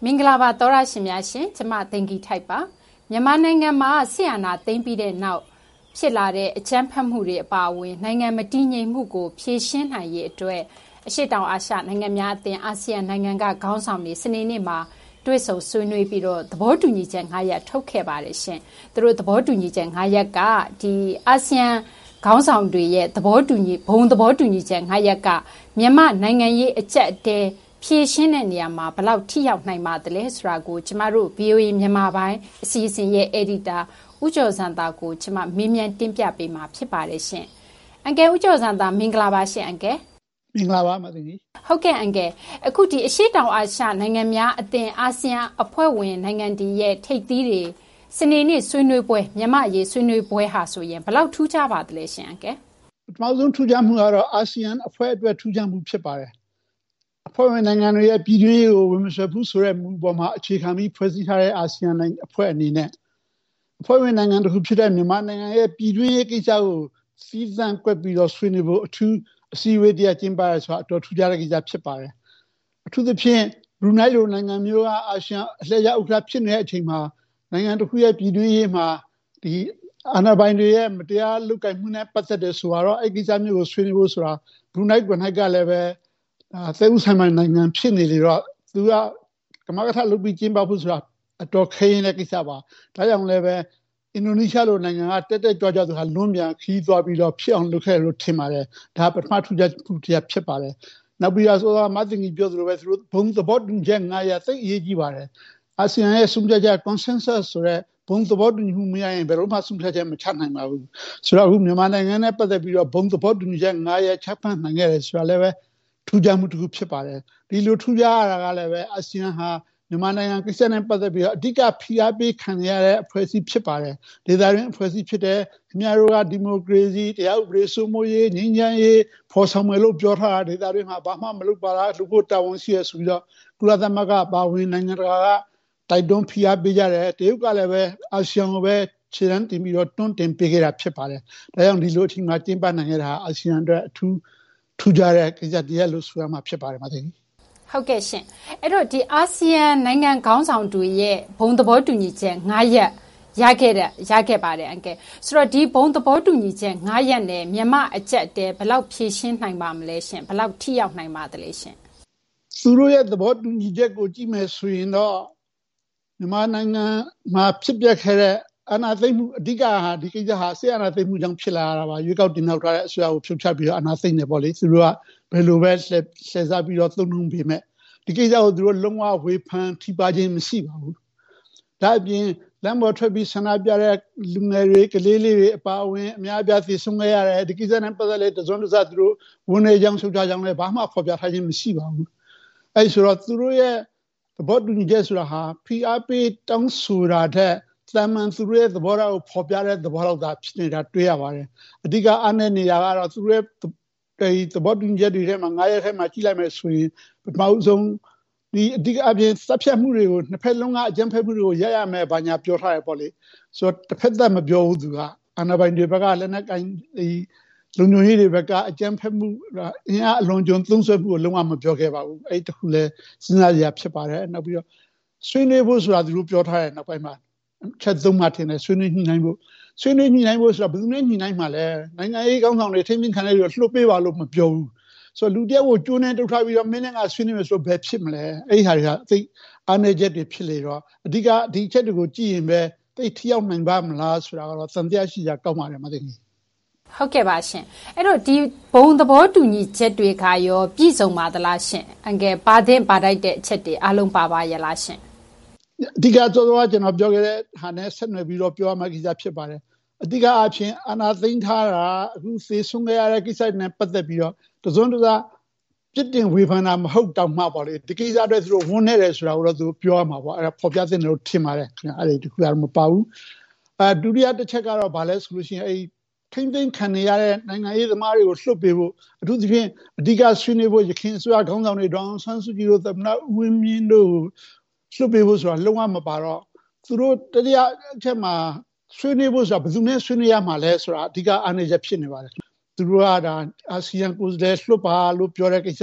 မင်္ဂလာပါသောရရှင်များရှင်ကျမသိင်္ဂီထိုက်ပါမြန်မာနိုင်ငံမှာဆီယနာသိမ့်ပြီးတဲ့နောက်ဖြစ်လာတဲ့အကြမ်းဖက်မှုတွေအပါအဝင်နိုင်ငံမတည်ငြိမ်မှုကိုဖြေရှင်းနိုင်ရေးအတွက်အရှေ့တောင်အာရှနိုင်ငံများအသင်းအာဆီယံနိုင်ငံကခေါင်းဆောင်တွေစနေနေ့မှာတွေ့ဆုံဆွေးနွေးပြီးတော့သဘောတူညီချက်9ရပ်ထုတ်ခဲ့ပါတယ်ရှင်သူတို့သဘောတူညီချက်9ရက်ကဒီအာဆီယံခေါင်းဆောင်တွေရဲ့သဘောတူညီဘုံသဘောတူညီချက်9ရက်ကမြန်မာနိုင်ငံရေးအကျပ်အတဲဖြည့်ရှင်းတဲ့နေရာမှာဘလောက်ထိရောက်နိုင်ပါသလဲဆိုတာကိုကျမတို့ VOA မြန်မာပိုင်းအစီအစဉ်ရဲ့ editor ဦးကျော်စံသာကိုကျမမေးမြန်းတင်ပြပေးမှာဖြစ်ပါတယ်ရှင်။အန်ကယ်ဦးကျော်စံသာမင်္ဂလာပါရှင်အန်ကယ်။မင်္ဂလာပါမသိကြီး။ဟုတ်ကဲ့အန်ကယ်အခုဒီအရှေ့တောင်အာရှနိုင်ငံများအသင်းအာဆီယံအဖွဲ့ဝင်နိုင်ငံတွေရဲ့ထိပ်သီးတွေစနေနေ့ဆွေးနွေးပွဲမြန်မာရေးဆွေးနွေးပွဲဟာဆိုရင်ဘလောက်ထူးခြားပါသလဲရှင်အန်ကယ်။ပထမဆုံးထူးခြားမှုကတော့အာဆီယံအဖွဲ့အတွက်ထူးခြားမှုဖြစ်ပါတယ်။အဖွဲ့ဝင်နိုင်ငံတွေရဲ့ပြည်တွင်းရေးကိုဝင်မဆွဘူးဆိုတဲ့မူပေါ်မှာအခြေခံပြီးဖွဲ့စည်းထားတဲ့အာဆီယံနိုင်ငံအဖွဲ့အနေနဲ့အဖွဲ့ဝင်နိုင်ငံတစ်ခုဖြစ်တဲ့မြန်မာနိုင်ငံရဲ့ပြည်တွင်းရေးကိစ္စကိုစီးစမ်းကွက်ပြီးတော့ဆွေးနွေးဖို့အထူးအစည်းအဝေးတရားကျင်းပရဆိုတာအတော်ထူးခြားတဲ့ကိစ္စဖြစ်ပါတယ်။အထူးသဖြင့်ဘရူနိုင်းလိုနိုင်ငံမျိုးကအာဆီယံအလှည့်ကျဥက္ကဋ္ဌဖြစ်နေတဲ့အချိန်မှာနိုင်ငံတစ်ခုရဲ့ပြည်တွင်းရေးမှာဒီအာဏာပိုင်တွေရဲ့မတရားလုပ်ကိုင်မှုနဲ့ပတ်သက်တဲ့ဆိုတော့အဲ့ဒီကိစ္စမျိုးကိုဆွေးနွေးဖို့ဆိုတာဘရူနိုင်းကလည်းပဲသက်ဥဆိုင်နိုင်ငံဖြစ်နေလေတော့သူကကမကထလုပ်ပြီးကျင်းပဖို့ဆိုတာအတော်ခဲရင်တဲ့ကိစ္စပါဒါကြောင့်လည်းပဲအင်ဒိုနီးရှားလိုနိုင်ငံကတက်ကြွသူဟာလွန်ပြန်ခီးသွားပြီးတော့ဖြစ်အောင်လုပ်ခဲ့လို့ထင်ပါတယ်ဒါပထမထူးခြားမှုတရားဖြစ်ပါတယ်နောက်ပြီးတော့ဆိုတာမသိငီပြောသလိုပဲသူတို့ဘုံသဘောတူညီချက်9ရပ်သိအရေးကြီးပါတယ်အာဆီယံရဲ့ဆုံးဖြတ်ချက် consensus ဆိုတဲ့ဘုံသဘောတူညီမှုမရရင်ဘယ်တော့မှဆုံးဖြတ်ချက်မချနိုင်ပါဘူးဆိုတော့အခုမြန်မာနိုင်ငံနဲ့ပတ်သက်ပြီးတော့ဘုံသဘောတူညီချက်9ရပ်ချမှတ်နိုင်ခဲ့တယ်ဆိုတာလည်းပဲထူးခြားမှုတစ်ခုဖြစ်ပါတယ်ဒီလိုထူးခြားရတာကလည်းပဲအာဆီယံဟာမြန်မာနိုင်ငံကိစ္စနဲ့ပတ်သက်ပြီးတော့အဓိကဖိအားပေးခံရတဲ့အဖွဲ့အစည်းဖြစ်ပါတယ်ဒေသတွင်းအဖွဲ့အစည်းဖြစ်တဲ့ခင်ဗျားတို့ကဒီမိုကရေစီတရားဥပဒေစိုးမိုးရေးငြိမ်းချမ်းရေးဖော်ဆောင်မယ်လို့ပြောထားတာဒေသတွင်းမှာဘာမှမလုပ်ပါလားလို့ကိုတာဝန်ရှိရဆိုပြီးတော့ကုလသမဂ္ဂပါဝင်နိုင်ငံတကာကတိုက်တွန်းဖိအားပေးကြတယ်တရုတ်ကလည်းပဲအာဆီယံကိုပဲခြေလှမ်းတင်ပြီးတော့တွန်းတင်ပေးခဲ့တာဖြစ်ပါတယ်ဒါကြောင့်ဒီလိုအချိန်မှာကျင်းပနိုင်ခဲ့တာအာဆီယံအတွက်အထူးထူးခြားတဲ့ကိစ္စတရားလို့ဆိုရမှာဖြစ်ပါတယ်မသိဘူးဟုတ်ကဲ့ရှင်အဲ့တော့ဒီအာဆီယံနိုင်ငံခေါင်းဆောင်တွေရဲ့ဘုံသဘောတူညီချက်9ရပ်ရခဲ့ပါတယ်အန်ကယ်ဆိုတော့ဒီဘုံသဘောတူညီချက်9ရပ်နဲ့မြန်မာအကျပ်တဲဘယ်လောက်ဖြည့်ရှင်းနိုင်ပါမလဲရှင်ဘယ်လောက်ထိရောက်နိုင်ပါသလဲရှင်သူတို့ရဲ့သဘောတူညီချက်ကိုကြည့်မယ်ဆိုရင်တော့မြန်မာနိုင်ငံမှာဖြစ်ပျက်ခဲ့တဲ့အာဏာသိမ်းမှုအဓိကဟာဒီကိစ္စဟာဆီအာဏာသိမ်းမှုကြောင့်ဖြစ်လာတာပါရွေးကောက်တင်နောက်ထားတဲ့အစိုးရကိုဖြုတ်ချပြီးတော့အာဏာသိမ်းနေပေါ့လေသူတို့ကဘယ်လိုပဲလှည့်စားပြီးတော့သုံးနှုန်းပေမဲ့ဒီကိစ္စကိုသူတို့လုံးဝဝေဖန်ထိပါခြင်းမရှိပါဘူးဒါအပြင်လမ်းပေါ်ထွက်ပြီးဆန္ဒပြတဲ့လူငယ်တွေကလေးလေးတွေအပါအဝင်အများအပြားသိဆုံးခဲ့ရတယ်ဒီကိစ္စနဲ့ပတ်သက်တဲ့တစုံတစသူတို့ဝန်နေကြောင်းရှုတ်ချကြောင်းလည်းဘာမှဖော်ပြထားခြင်းမရှိပါဘူးအဲဆိုတော့သူတို့ရဲ့သဘောတူညီချက်ဆိုတာဟာဖိအားပေးတောင်းဆိုတာတဲ့သာမန်သူတို့ရဲ့သဘောထားကိုဖော်ပြတဲ့သဘောလောက်သာဖြစ်နေတာတွေ့ရပါတယ်အဓိကအားနည်းနေတာကတော့သူတို့ရဲ့သဘောတူညီချက်တွေထဲမှာ9ရက်ထဲမှာကြည့်လိုက်မယ်ဆိုရင်ပထမဆုံးဒီအဓိကအပြင်စပ်ဖြတ်မှုတွေကိုနှစ်ဖက်လုံးကအကြမ်းဖက်မှုတွေကိုရရမယ်ဘာညာပြောထားရပေါ့လေဆိုတော့တစ်ဖက်သက်မပြောဘူးသူကအာဏာပိုင်တွေဘက်ကလည်းနဲ့ကိုင်းဒီလုံခြုံရေးတွေဘက်ကအကြမ်းဖက်မှုအင်အားအလွန်ကျွံသုံးဆွဲမှုကိုလုံးဝမပြောခဲ့ပါဘူးအဲ့တခုလဲစဉ်းစားရဖြစ်ပါတယ်နောက်ပြီးတော့ဆွေးနွေးဖို့ဆိုတာသူတို့ပြောထားတဲ့နောက်ပိုင်းမှာချက်သုံးမှထင်တယ်ဆွေးနွေးညှိနှိုင်းဖို့ဆိုတာဘယ်သူနဲ့ညှိနှိုင်းမှာလဲနိုင်ငံရေးကောင်းဆောင်တွေထိမ့်သိမ်းခံရပြီးတော့လှုပ်ပေးပါလို့မပြောဘူးဆိုတော့လူတယောက်ကိုကျိုးနေတုတ်ထားပြီးတော့မင်းနဲ့ကဆွေးနွေးမယ်ဆိုတော့ဘယ်ဖြစ်မလဲအဲ့ဒီဟာတွေကသိအားနည်းချက်တွေဖြစ်လေတော့အဓိကဒီချက်တွေကိုကြည့်ရင်ပဲသိထိရောက်နိုင်ပါမလားဆိုတာကတော့သံသယရှိကြကောက်ပါတယ်မသိဘူးဟုတ်ကဲ့ပါရှင်အဲ့တော့ဒီဘုံသဘောတူညီချက်တွေကရောပြည့်စုံပါသလားရှင်အန်ကယ်ပါတဲ့ပါတိုက်တဲ့အချက်တွေအလုံးပါပါရဲ့လားရှင်အဓိကကျွန်တော်ပြောခဲ့တဲ့ဟာနဲ့ဆက်နွယ်ပြီးတော့ပြောရမှာကိစ္စဖြစ်ပါတယ်အဓိကအဖြစ်အာဏာသိမ်းထားတာအခုသေဆုံးခဲ့ရတဲ့ကိစ္စနဲ့ပတ်သက်ပြီးတော့တစုံတစပြစ်တင်ဝေဖန်တာမဟုတ်တောင်မှပေါ့လေဒီကိစ္စအတွက်သူတို့ဝန်နေတယ်ဆိုတာကိုတော့သူပြောရမှာပေါ့အဲ့ဒါဖော်ပြတဲ့လို့ထင်ပါတယ်ခင်ဗျအဲ့ဒီတခုကတော့မပါဘူးဒုတိယတစ်ချက်ကတော့ဗာလဲဆိုလို့ရှိရင်အဲ့ထိမ့်သိမ်းခံရတဲ့နိုင်ငံရေးသမားတွေကိုလှုပ်ပေးဖို့အထူးသဖြင့်အဓိကဆွေးနွေးဖို့ရခိုင်အစိုးရခေါင်းဆောင်တွေဒေါအောင်ဆန်းစုကြည်တို့သမ္မတဦးဝင်းမြင့်တို့လှုပ်ပေးဖို့ဆိုတာလုံးဝမပါတော့သူတို့တတိယအချက်မှာဆွေးနွေးဖို့ဆိုတာဘယ်သူနဲ့ဆွေးနွေးရမှာလဲဆိုတာအဓိကအားနည်းချက်ဖြစ်နေပါတယ်သူတို့ကဒါအာဆီယံကိုယ်စားလှယ်လွှတ်ပါလို့ပြောတဲ့ကိစ္စ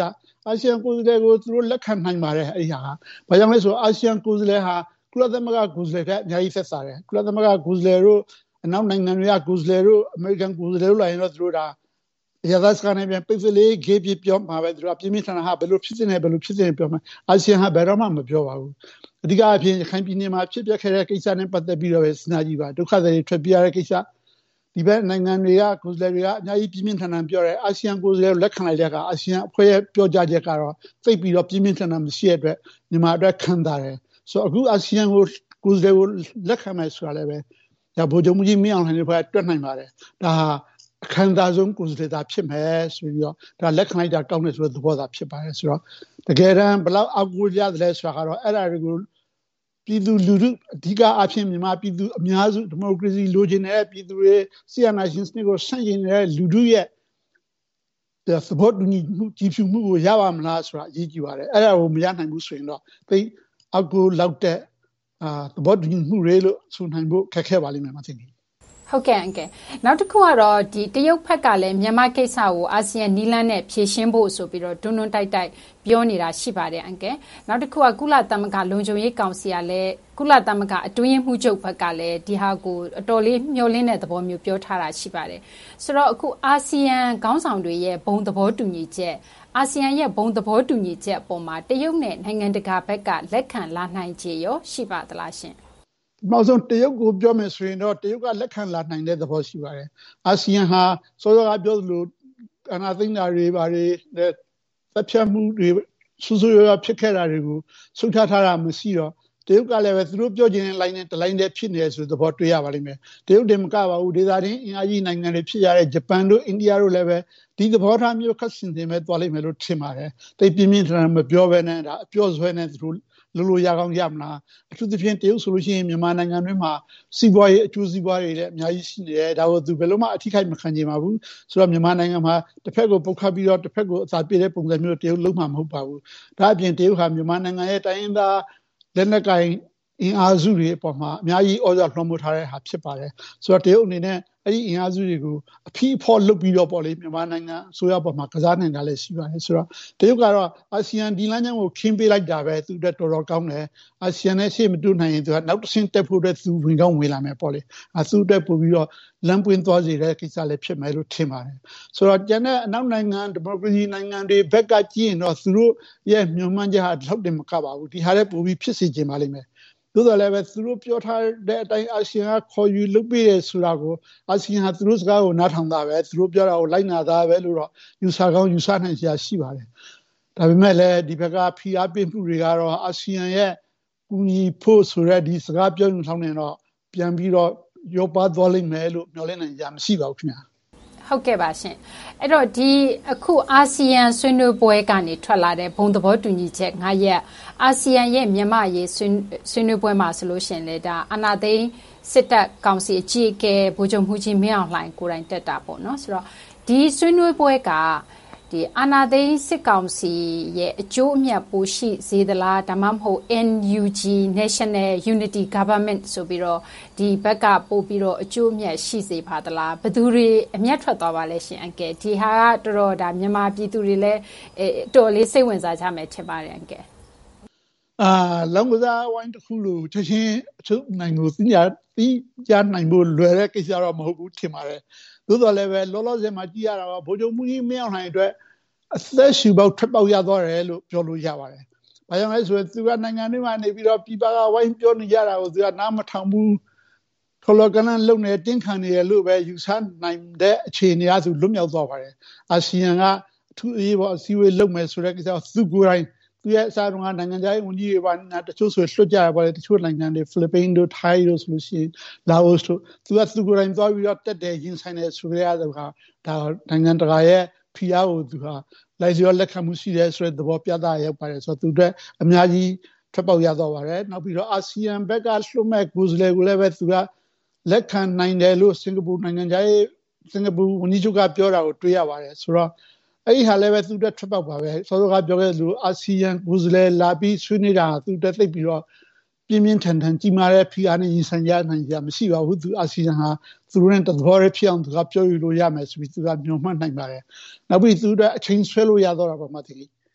အာဆီယံကိုယ်စားလှယ်ကိုသူတို့လက်ခံနိုင်ပါတယ်အဲ့ဒီဟာဘာကြောင့်လဲဆိုအာဆီယံကိုယ်စားလှယ်ဟာကုလသမဂ္ဂကိုယ်စားလှယ်ကအများကြီးသက်သာတယ်ကုလသမဂ္ဂကိုယ်စားလှယ်တို့အနောက်နိုင်ငံတွေကကိုယ်စားလှယ်တို့အမေရိကန်ကိုယ်စားလှယ်တို့လာရင်တော့သူတို့ဒါရသစကနေပြန်ပိတ်စလေးဂေးပြပြောမှာပဲသူတို့ပြင်းပြင်းထန်ထန်ဟာဘယ်လိုဖြစ်နေပြောမှာအာဆီယံဟာဘယ်တော့မှမပြောပါဘူးအဓိကအဖြစ်ခိုင်ပြည်နယ်မှာဖြစ်ပျက်ခဲ့တဲ့ကိစ္စနဲ့ပတ်သက်ပြီးတော့ပဲစဉ်းစားကြည့်ပါဒုက္ခသည်တွေထွက်ပြေးရတဲ့ကိစ္စဒီဘက်နိုင်ငံတွေကကိုယ်စားလှယ်တွေကအများကြီးပြင်းပြင်းထန်ထန်ပြောတယ်အာဆီယံကိုယ်စားလှယ်လက်ခံလိုက်တဲ့အခါအာဆီယံအဖွဲ့ရဲ့ပြောကြားချက်ကတော့သိပ်ပြီးတော့ပြင်းပြင်းထန်ထန်မရှိတဲ့အတွက်မြန်မာအတွက်ခံတာတယ်ဆိုတော့အခုအာဆီယံကိုယ်စားလှယ်ကိုလက်ခံမယ်ဆိုတာလည်းပဲဒါဗိုလ်ချုပ်မှုကြီးမင်းအောင်လှိုင်တွေဘက်ကတွက်နိုင်ပါတယ်ဒါဟာအခမ်းအနားဆုံးကိုယ်စားလှယ်သာဖြစ်မယ်ဆိုပြီးတော့ဒါလက်ခံလိုက်တာကောင်းတယ်ဆိုတဲ့သဘောသာဖြစ်ပါတယ်ဆိုတော့တကယ်တမ်းဘယ်လောက်အောက်ကိုရတယ်လဲဆိုတာကတော့အဲ့ဒါတွေကိုပြည်သူလူထုအဓိကအဖြစ်မြန်မာပြည်သူအများစုဒီမိုကရေစီလိုချင်တဲ့ပြည်သူတွေဆီယနာရှင်စနစ်ကိုဆန့်ကျင်တဲ့လူထုရဲ့သဘောတူညီမှုကြီးဖြူမှုကိုရပါမလားဆိုတာအရေးကြီးပါတယ်အဲ့ဒါကိုမရနိုင်ဘူးဆိုရင်တော့သိအောက်ကိုလောက်တဲ့သဘောတူညီမှုတွေလို့ဆိုနိုင်ဖို့ခက်ခဲပါလိမ့်မယ်မသိဘူးဟုတ်ကဲ့နောက်တစ်ခုကတော့ဒီတရုတ်ဘက်ကလည်းမြန်မာကိစ္စကိုအာဆီယံနီလန်းနဲ့ဖြေရှင်းဖို့ဆိုပြီးတော့တွန်းတွန်းတိုက်တိုက်ပြောနေတာရှိပါတယ်နောက်တစ်ခုကကုလသမဂ္ဂလုံခြုံရေးကောင်စီကလည်းကုလသမဂ္ဂအတွင်းရေးမှူးချုပ်ဘက်ကလည်းဒီဟာကိုအတော်လေးမျှော်လင့်တဲ့သဘောမျိုးပြောထားတာရှိပါတယ်ဆိုတော့အခုအာဆီယံခေါင်းဆောင်တွေရဲ့ဘုံသဘောတူညီချက်အာဆီယံရဲ့ဘုံသဘောတူညီချက်အပေါ်မှာတရုတ်နဲ့နိုင်ငံတကာဘက်ကလက်ခံလာနိုင်ခြေရောရှိပါသလားရှင်နောက်ဆုံးတရုတ်ကိုပြောမယ်ဆိုရင်တော့တရုတ်ကလက်ခံလာနိုင်တဲ့သဘောရှိပါတယ်အာဆီယံဟာစောစောကပြောသလိုအနာသိန်းတာတွေပါတယ်သက်ဖြတ်မှုတွေဆူဆူရွာဖြစ်ခဲ့တာတွေကိုဆုတ်ထားတာမရှိတော့တရုတ်ကလည်းပဲသူတို့ပြောချင်တဲ့ line နဲ့တ line တည်းဖြစ်နေဆိုတဲ့သဘောတွေ့ရပါလိမ့်မယ်တရုတ်တင်မကပါဘူးဒေသတွင်းအင်အားကြီးနိုင်ငံတွေဖြစ်ရတဲ့ဂျပန်တို့အိန္ဒိယတို့လည်းပဲဒီသဘောထားမျိုးခက်ဆင်တင်ပဲသွားလိမ့်မယ်လို့ထင်ပါတယ်တိတ်ပြင်းပြင်းထန်ထန်မပြောဘဲနဲ့ဒါအပြောဆွဲနဲ့သူတို့လိုရကောင်းရမလားအထူးသဖြင့်တရုတ်ဆိုလို့ရှိရင်မြန်မာနိုင်ငံတွင်းမှာစီးပွားရေးအကျိုးစီးပွားတွေလည်းအများကြီးရှိနေတယ်ဒါကိုသူဘယ်လိုမှအထိခိုက်မခံချင်ပါဘူးဆိုတော့မြန်မာနိုင်ငံမှာတစ်ဖက်ကိုပုတ်ခတ်ပြီးတော့တစ်ဖက်ကိုအသာပြေတဲ့ပုံစံမျိုးတရုတ်လုံးမှာမဟုတ်ပါဘူးဒါအပြင်တရုတ်ဟာမြန်မာနိုင်ငံရဲ့တိုင်းရင်းသားလက်နက်ကိုင်အင်အားစုတွေအပေါ်မှာအများကြီးဩဇာလွှမ်းမိုးထားတဲ့ဟာဖြစ်ပါတယ်ဆိုတော့တရုတ်အနေနဲ့အဲ့ဒီအင်အားစုတွေကိုအဖီးအဖော်လုပ်ပြီးတော့ပေါ့လေမြန်မာနိုင်ငံအစိုးရပေါ်မှာကစားနိုင်တာလည်းရှိပါတယ်ဆိုတော့တရုတ်ကတော့အာဆီယံဒီလမ်းကြောင်းကိုခင်းပေးလိုက်တာပဲသူတို့တော်တော်ကောင်းတယ်အာဆီယံနဲ့ရှေ့မတူနိုင်ရင်သူကနောက်တစ်ဆင့်တက်ဖို့အတွက်သူဝင်ကောင်းဝင်လာမယ်ပေါ့လေသူ့အတွက်ပို့ပြီးတော့လမ်းပွင့်သွားစေတဲ့ကိစ္စလည်းဖြစ်မယ်လို့ထင်ပါတယ်ဆိုတော့ကျန်တဲ့အနောက်နိုင်ငံဒီမိုကရေစီနိုင်ငံတွေဘက်ကကြည့်ရင်တော့သူတို့ရဲ့မျှော်မှန်းချက်ဟာလောက်တင်မကပါဘူးဒီဟာလည်းပိုပြီးဖြစ်စေချင်ပါလိမ့်မယ်သို့တော်လည်းပဲသူတို့ပြောထားတဲ့အတိုင်းအာဆီယံကခေါ်ယူလုပ်ပေးတယ်ဆိုတာကိုအာဆီယံဟာသူတို့စကားကိုနားထောင်တာပဲသူတို့ပြောတာကိုလိုက်နာတာပဲလို့တော့ယူဆကောင်းယူဆနိုင်စရာရှိပါတယ်ဒါပေမဲ့လည်းဒီဘက်ကဖိအားပေးမှုတွေကတော့အာဆီယံရဲ့ကူညီဖို့ဆိုတဲ့ဒီစကားပြောနေဆောင်နေတော့ပြန်ပြီးတော့ရောပါသွားလိမ့်မယ်လို့မျှော်လင့်နိုင်ကြမရှိပါဘူးခင်ဗျာဟုတ်ကဲ့ပါရှင်အဲ့တော့ဒီအခုအာဆီယံဆွေးနွေးပွဲကနေထွက်လာတဲ့ဘုံသဘောတူညီချက်9ရက်အာဆီယံရဲ့မြန်မာရေးဆွေးနွေးပွဲမှာဆိုလို့ရှိရင်လေဒါအာဏာသိမ်းစစ်တပ်ကောင်စီအကြီးအကဲဗိုလ်ချုပ်မှုကြီးမင်းအောင်လှိုင်ကိုယ်တိုင်တက်တာပေါ့နော်ဆိုတော့ဒီဆွေးနွေးပွဲကဒီအာဏာသိမ်းစစ်ကောင်စီရဲ့အကျိုးအမြတ်ပိုရှိစေသလားဒါမှမဟုတ် NUG National Unity Government ဆိုပြီးတော့ဒီဘက်ကပို့ပြီးတော့အကျိုးအမြတ်ရှိစေပါသလားဘယ်သူတွေအမြတ်ထွက်သွားပါလဲရှင်အန်ကယ်ဒီဟာကတော်တော်ဒါမြန်မာပြည်သူတွေလည်းတော်လေးစိတ်ဝင်စားကြမယ်ထင်ပါတယ်အန်ကယ်လောင်ကစားဝိုင်းတစ်ခုလို့ချက်ချင်းအချုပ်နိုင်ကိုသိကြနိုင်ဖို့လွယ်တဲ့ကိစ္စတော့မဟုတ်ဘူးထင်ပါတယ်သို့တော်လည်းပဲလောလောဆယ်မှာကြည့်ရတာကဗိုလ်ချုပ်မှုကြီးမင်းအောင်လှိုင်အတွက်အသက်ရှူပေါက်ထွက်ပေါက်ရသွားတယ်လို့ပြောလို့ရပါတယ်။ဘာကြောင့်လဲဆိုတော့သူကနိုင်ငံတွေမှာနေပြီးတော့ပြည်ပကဝိုင်းပြောနေကြတာကိုသူကနားမထောင်ဘူးထော်လော်ကနန်လုံနေတင်းခံနေရလို့ပဲယူဆနိုင်တဲ့အခြေအနေအရသူလွတ်မြောက်သွားပါတယ်။အာဆီယံကအထူးအရေးပေါ်အစည်းအဝေးလုပ်မယ်ဆိုတဲ့ကိစ္စသူကိုယ်တိုင်သူရဲ့အစားတုန်းကနိုင်ငံခြားရေးဝန်ကြီးတွေပါတချို့ဆိုလွှတ်ကြရပါတယ်တချို့နိုင်ငံတွေဖိလစ်ပိန်းတို့ထိုင်းတို့ဆိုလို့ရှိရင်လာအိုတို့သူကိုယ်တိုင်သွားပြီးတော့တက်တယ်ရင်ဆိုင်တယ်ဆိုကြရတဲ့ဟာဒါနိုင်ငံတကာရဲ့ဖိအားကိုသူဟာလိုက်ရောလက်ခံမှုရှိတယ်ဆိုတဲ့သဘောပြသရောက်ပါတယ်ဆိုတော့သူတို့အများကြီးထွက်ပေါက်ရသွားပါတယ်နောက်ပြီးတော့အာဆီယံဘက်ကလွှတ်မဲ့ကိုယ်စားလှယ်ကိုလည်းပဲသူကလက်ခံနိုင်တယ်လို့စင်ကာပူနိုင်ငံခြားရေးစင်ကာပူဝန်ကြီးချုပ်ကပြောတာကိုတွေ့ရပါတယ်ဆိုတော့အဲ့ဒီဟာလည်းပဲသူတို့ထွက်ပေါက်ပါပဲစောစောကပြောခဲ့လို့အာဆီယံကိုယ်စားလှယ်လာပြီးဆွေးနွေးတာသူတို့သိပြီးတော့ပြင်းပြင်းထန်ထန်ကြီးမားတဲ့ဖိအားနဲ့ရင်ဆိုင်ရနိုင်ကြမရှိပါဘူးသူအာဆီယံဟာသူတို့နဲ့တဘောရဲဖြစ်အောင်သူကပြောယူလို့ရမယ်ဆိုပြီးသူကညွှန်မှတ်နိုင်ပါတယ်နောက်ပြီးသူတို့အချိန်ဆွဲလို့ရတော့တာပါမသိဘူး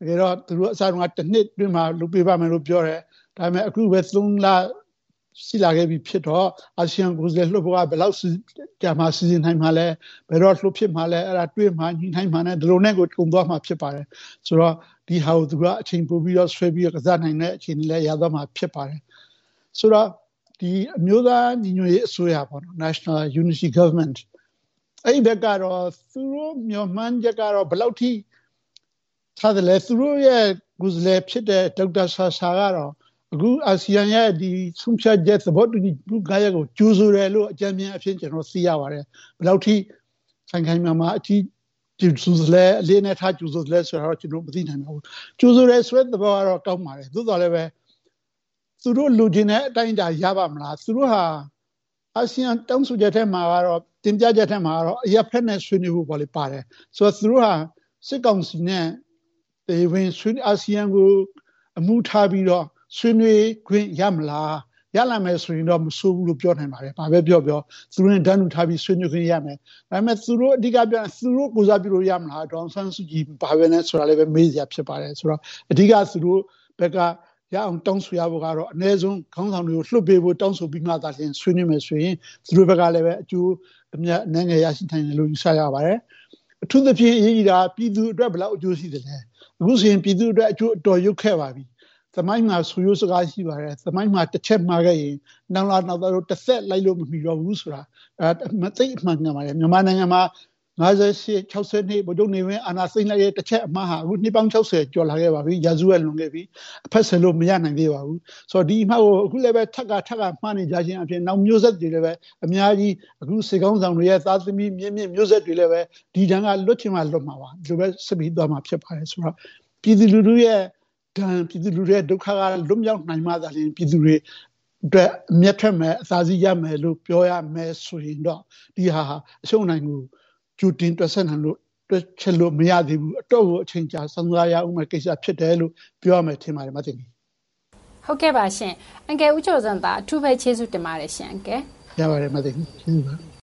တကယ်တော့သူတို့အစားတုန်းကတစ်နှစ်တွင်းမှာလုပ်ပေးပါမယ်လို့ပြောတယ်ဒါပေမဲ့အခုပဲ3လရှိလာခဲ့ပြီဖြစ်တော့အာဆီယံကိုယ်စားလှယ်လွှတ်ဖို့ကဘယ်လောက်ကြာမှစီစဉ်နိုင်မှာလဲဘယ်တော့လွှတ်ဖြစ်မှာလဲအဲ့ဒါတွေးမှညှိနှိုင်းမှနဲ့ဒီလိုနဲ့ကိုကုံသွားမှာဖြစ်ပါတယ်ဆိုတော့ဒီဟာကိုသူကအချိန်ပိုပြီးတော့ဆွဲပြီးတော့ကစားနိုင်တဲ့အခြေအနေလည်းရသွားမှာဖြစ်ပါတယ်ဆိုတော့ဒီအမျိုးသားညီညွတ်ရေးအစိုးရပေါ့နော် National Unity Government အဲ့ဒီဘက်ကတော့သူတို့မျှော်မှန်းချက်ကတော့ဘယ်လောက်ထိထားတယ်လဲသူတို့ရဲ့ကိုယ်စားလှယ်ဖြစ်တဲ့ဒေါက်တာဆာဆာကတော့အခုအာဆီယံရဲ့ဒီဆုံးဖြတ်ချက်သဘောတူညီမှုကားရက်ကိုကြိုးဆိုတယ်လို့အကြံဉာဏ်အဖြစ်ကျွန်တော်သိရပါတယ်ဘယ်လောက်ထိခိုင်ခိုင်မာမာအကြီးကြိုးဆိုလဲအလေးနဲ့ထားကြိုးဆိုလဲဆိုတော့ကျွန်တော်မသိနိုင်ပါဘူးကြိုးဆိုရဲဆိုတဲ့သဘောကတော့ကောင်းပါတယ်သို့တော်လည်းပဲသူတို့လူချင်းတဲ့အတိုင်းအတာရပါမလားသူတို့ဟာအာဆီယံတောင်းဆိုချက်ထဲမှာကတော့တင်ပြချက်ထဲမှာကတော့အရက်ဖက်နဲ့ဆွေးနွေးဖို့ပေါ့လေပါတယ်ဆိုတော့သူတို့ဟာစစ်ကောင်စီနဲ့တေဝင်ဆွေးအာဆီယံကိုအမှုထားပြီးတော့ဆွေးနွေးခွင့်ရမလားရလာမယ်ဆိုရင်တော့မဆိုးဘူးလို့ပြောနိုင်ပါတယ်ဘာပဲပြောသူတို့နဲ့တန်းတူထားပြီးဆွေးနွေးခွင့်ရမယ်ဒါပေမဲ့သူတို့အဓိကပြောသူတို့ကိုစားပြုလို့ရမလားဒေါအောင်ဆန်းစုကြည်ဘာပဲနဲ့ဆိုတာလည်းပဲမေးစရာဖြစ်ပါတယ်ဆိုတော့အဓိကသူတို့ဘက်ကရအောင်တောင်းဆိုရဖို့ကတော့အနည်းဆုံးခေါင်းဆောင်တွေကိုလှုပ်ပေးဖို့တောင်းဆိုပြီးမှသာလျှင်ဆွေးနွေးမယ်ဆိုရင်သူတို့ဘက်ကလည်းပဲအကျိုးအမြတ်အနေငယ်ရရှိနိုင်တယ်လို့ယူဆရပါတယ်အထူးသဖြင့်အရေးကြီးတာပြည်သူအတွက်ဘယ်လောက်အကျိုးရှိတယ်လဲအခုဆိုရင်ပြည်သူအတွက်အကျိုးအတော်ရုပ်ခဲ့ပါပြီသမိုင်းမှာဆူရိုးစကားရှိပါတယ်သမိုင်းမှာတစ်ချက်မှားခဲ့ရင်နောက်တော့တစ်သက်လိုက်လို့မမီတော့ဘူးဆိုတာမသိအမှန်ကန်ပါတယ်မြန်မာနိုင်ငံမှာ58 60နှစ်ဗိုလ်ချုပ်နေဝင်းအာဏာသိမ်းလိုက်တဲ့တစ်ချက်အမှားဟာအခုနှစ်ပေါင်း60ကျော်လာခဲ့ပါပြီရာစုဝက်လွန်ခဲ့ပြီအဖက်ဆယ်လို့မရနိုင်သေးပါဘူးဆိုတော့ဒီအမှားကိုအခုလည်းပဲထပ်ကမှားနေကြခြင်းအပြင်နောက်မျိုးဆက်တွေလည်းပဲအများကြီးအခုစေကောင်းဆောင်တွေရဲ့သားသမီးမြင့်မျိုးဆက်တွေလည်းပဲဒီတန်းကလွတ်ချင်မှလွတ်မှာပါဒီလိုပဲဆက်ပြီးသွားမှာဖြစ်ပါတယ်ဆိုတော့ပြည်သူလူထုရဲ့ပြည်သူလူထုရဲ့ဒုက္ခကလွတ်မြောက်နိုင်မှသာလျှင်ပြည်သူတွေအတွက်အမျက်ထွက်မယ်အသာစီးရမယ်လို့ပြောရမယ်ဆိုရင်တော့ဒီဟာအရှုံးနိုင်ကိုကျူတင်တွက်ဆက်နိုင်လို့တွက်ချက်လို့မရသေးဘူးအတော့ကိုအချိန်ကြာဆောင်ရွက်ရအောင်မဲ့ကိစ္စဖြစ်တယ်လို့ပြောရမယ်ထင်ပါတယ်မသိဘူးဟုတ်ကဲ့ပါရှင်အန်ကယ်ဦးကျော်စံသာအထူးပဲကျေးဇူးတင်ပါတယ်ရှင်အန်ကယ်ရပါတယ်မသိဘူးကျေးဇူးပါ